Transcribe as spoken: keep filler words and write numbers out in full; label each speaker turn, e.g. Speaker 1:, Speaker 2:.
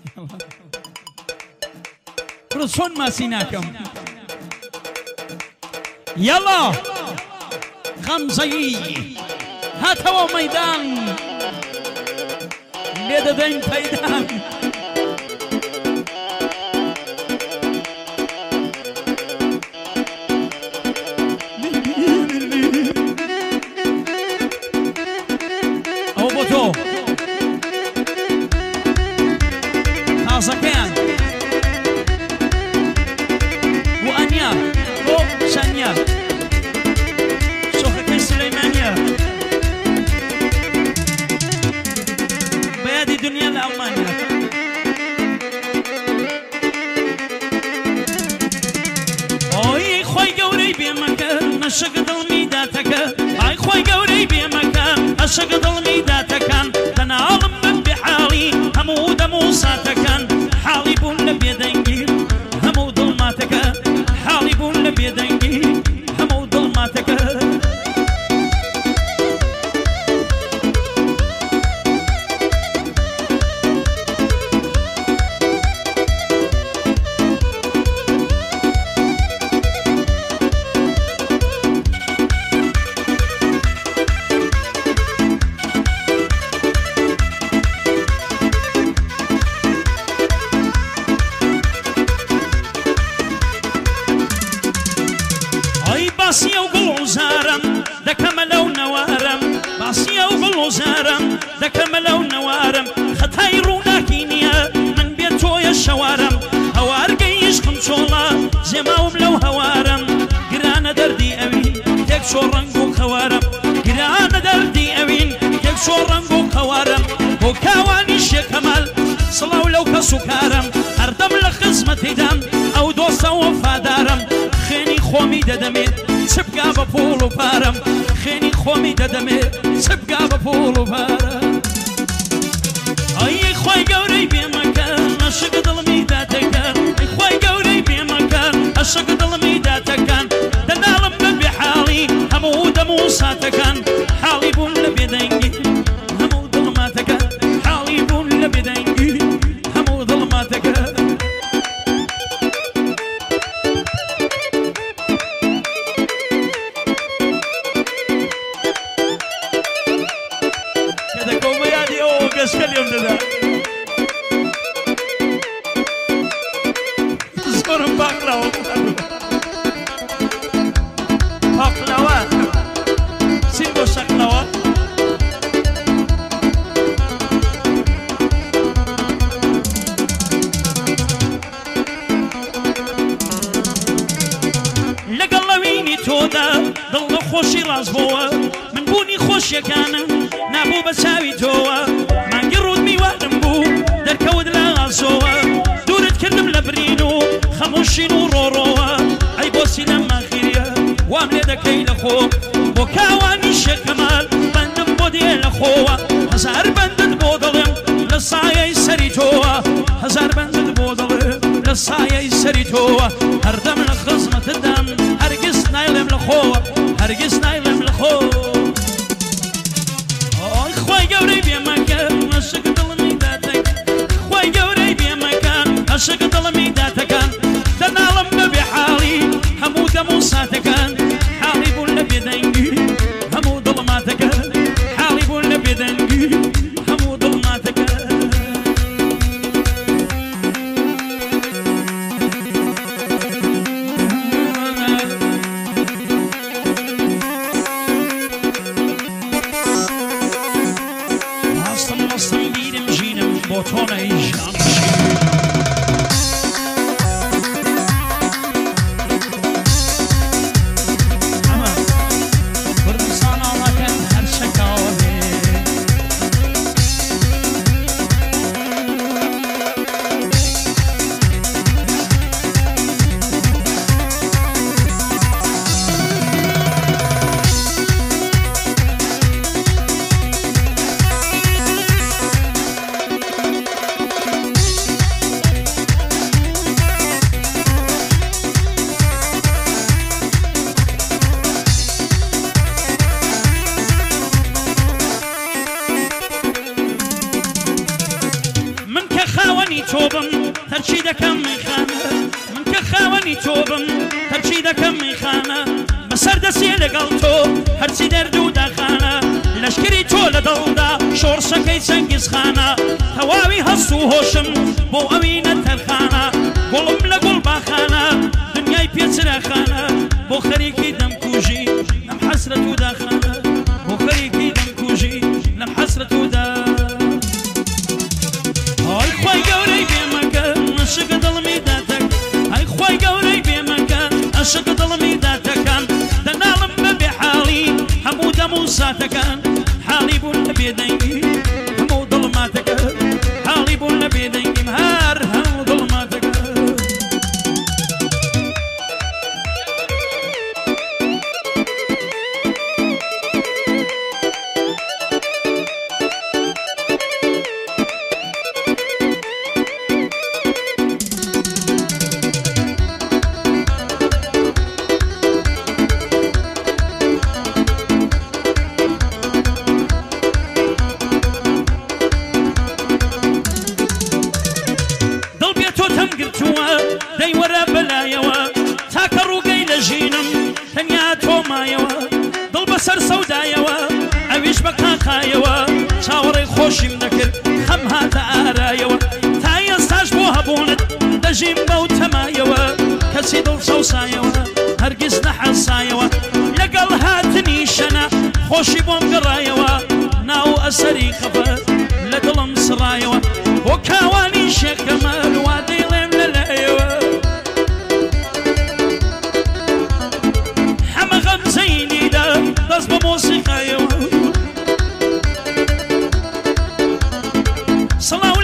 Speaker 1: برو چۆن ماسی ناکەم یەڵا غەمزەیی هاتەوە مەیدان لێ دەدەین پەیدان ئەو بۆ تۆ تازەکەیان و ئەنیا بۆ شەنیا شۆخەکەی سلەیمانیە بەیادی دنیا لە ئەڵمانیا ئۆی خۆی گەورەی بێمەکە مەشەک دڵمی داتەکە ئای خۆی گەورەی بێمەکە مەشەک دڵمی داتەکان تەناڵم من بحاڵی هەموو دەم و ساتەکان حاڵی بوون لە بێدەنگی هەموو دڵماتەکە حاڵی بوون لە بێدەنگی هەموو دڵماتەکە باسیە و گوڵ و زارم دەکەمە لەو نەوارم باسیە و گوڵ و زارم دەکەمە لەو نەوارم خەتای ڕووناکی نییە من بێت تۆیە شەوارم هەوارگەی عشقم چۆڵە زێماوم لەو هەوارم گرانە دەردی ئەوین تێک چۆ ڕەنگ و خەوارم گرانە دەردی ئەوین تێک چۆ ڕەنگ و خەوارم بۆ کاوانی شێکەمەل سڵاو لەو کەس و کارم هەردەم لە خزمەتیدام ئەو دۆستە وەفادارم خێنی خۆمی دەدەمێت چ بگا بە پۆڵ و پارم خێنی خۆمی دەدەمێت چ بگا بە پۆڵ و پارم ئەی خۆی گەورەی بێمەکە عەشق دڵمی داتەکان ئەی خۆی گەورەی بێمەکە عەشق دڵمی داتەکان دەناڵم بە بێحاڵی هەموو دەم و ساتەکان حاڵی بوون لە بێدەنگی هەموو دڵماتەکان حاڵی بوون لە بێدەنگی هەموو دڵماتەکان گەشکەلێم دەدا زۆرم پاقراوە پاقلاوە چین بۆ شەقلاوە لەگەڵ لەوینی تۆدا دڵ لە خۆشی ڕاست بۆوە من بوونی خۆشیەکانم نابوو بە چاوی تۆوە مانگی ڕوود میوانم بوو دەرکەوت لە ئاسۆوە دوورت کردم لە برین و خەمۆشین و ڕۆڕۆوە ئەی بۆسی لەم ماخیریە وام لێ دەکەی لە خۆ بۆ کاوانی شێکەمال بەندم بۆ دێ لە خۆوە هەزار بەندت بۆ دڵم لە سایەی سەری تۆوە هەزار بەندت بۆ دڵم لە سایەی سەری تۆوە هەردەم لە خزمەتدام هەرگیز نایڵێم لە خۆوە هەرگیز نایڵێم لە خۆ خۆی گەورەی بێمەکە عەشق دڵمی داتەکان خۆی گەورەی بێمەکە عەشق دڵمی داتەکان دەناڵم بە بێحاڵی هەموو دەم و ساتەکان حاڵی بوون لە بێدەنگی هەموو دڵماتەکان حاڵی بوون لە بێدەنگی هەموو دڵماتەکان خاوەنی تۆبم تەرچی دەکەم میخانە من کە خاوەنی تۆبم تەرچی دەکەم میخانە بەسەر دەسێ لەگەڵ تۆ هەرچی دەرد و داخانە لەشکری تۆ لە دڵدا شۆڕشەکەی چەنگیزخانە تەواوی هەست و هۆشم بۆ ئەوینە تەرخانە گوڵم لە گوڵ باخانە دنیای پێچراخانە بۆ خەریکی دەمکوژی لەم حەسرەت و داخانە بۆ خەریکی دەمکوژی لەم حەسرەت و دا ئای خوای گەورەی بێمەکە عەشق دڵمی داتەک ئای خوای گەورەی بێمەکە عەشق دڵمی داتەکان دەناڵم بەبێ حاڵی هەموو دەم و ساتەکان حاڵی بوون لە بێدەنگی هەموو دڵماتەکە حاڵی بوون لە بێدەنگیم هەر هەموو دڵماتەکە دەی وەرە بەلایەوە تاکە ڕووگەی لە ژینم تەنیا تۆمایەوە دڵ بەسەر سەودایەوە ئەویش بە قاقایەوە چاوەڕێی خۆشیم نەکرد خەم هاتە ئارایەوە تا ئێستاش بۆ هەبوونت دەژیم بەو تەمایەوە کەسی دڵ سەوسایەوە هەرگیز نەحەسایەوە لەگەڵ هاتنی شەنە خۆشی بۆم گەڕایەوە ناو ئەسەری خەفەت لە دڵم سڕایەوە بۆ کاوانی شێخ کەمەل وا دەیڵێم لەلایەوە حەمە غەمزەینیدا دەست بە مۆسیقایەوە سڵاو